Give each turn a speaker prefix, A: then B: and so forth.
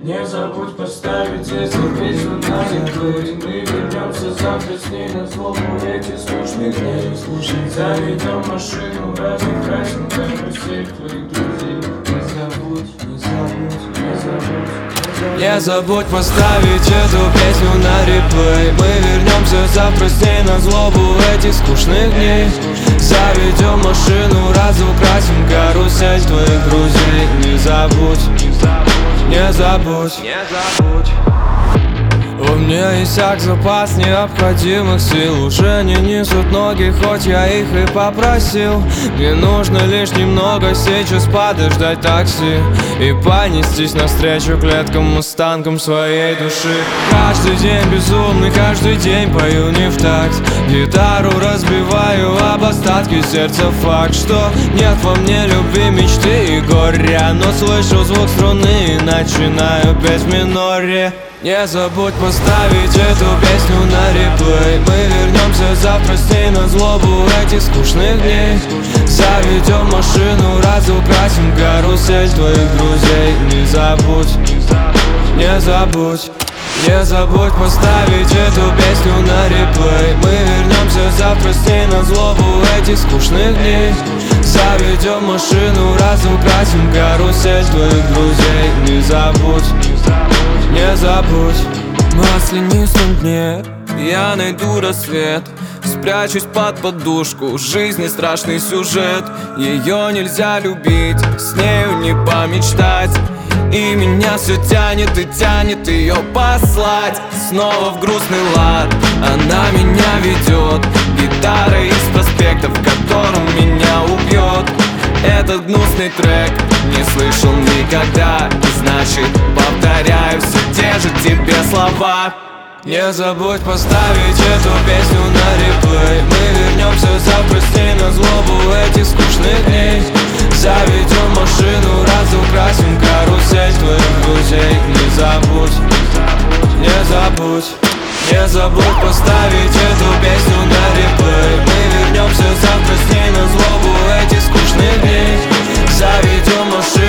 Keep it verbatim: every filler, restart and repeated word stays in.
A: Не забудь поставить эту песню на реплей. Мы вернемся завтра с ней на злобу этих скучных дней. Заведем машину, разукрасим карусель твоих друзей. Не забудь, не забудь, не забудь.
B: Не забудь поставить эту песню на реплей. Мы вернемся завтра с ней на злобу этих скучных дней. Заведем машину, разукрасим карусель твоих друзей. Не забудь, не забудь, не забудь. У меня иссяк запас необходимых сил. Уже не несут ноги, хоть я их и попросил. Мне нужно лишь немного сейчас подождать такси и понестись навстречу клеткам, останкам своей души. Каждый день безумный, каждый день пою не в такт. Гитару разбиваю об остатки сердца. Факт, что нет во мне любви, мечты и горя, но слышу звук струны и начинаю петь в миноре. Не забудь поставить эту песню на реплей. Мы вернемся завтра с ней на злобу этих скучных дней. Заведем машину, разукрасим карусель твоих друзей. Не забудь, не забудь, не забудь поставить эту песню на реплей. Мы вернемся завтра с ней на злобу этих скучных дней. Заведем машину, разукрасим карусель твоих друзей. Не забудь, не забудь. В маслянистом дне я найду рассвет, спрячусь под подушку, жизни страшный сюжет. Ее нельзя любить, с нею не помечтать. И меня все тянет и тянет ее послать снова в грустный лад. Она меня ведет, гитара из проспектов, в котором меня убьет. Этот гнусный трек не слышал никогда, и значит повторяю все те же тебе слова. Не забудь поставить эту песню на реплей. Мы вернемся завтра с ней на злобу этих скучных дней. Заведем машину, разукрасим карусель твоих друзей. Не забудь, не забудь, не забудь поставить эту песню на реплей. Мы вернемся завтра с ней на злобу этих скучных дней. Заведем машину.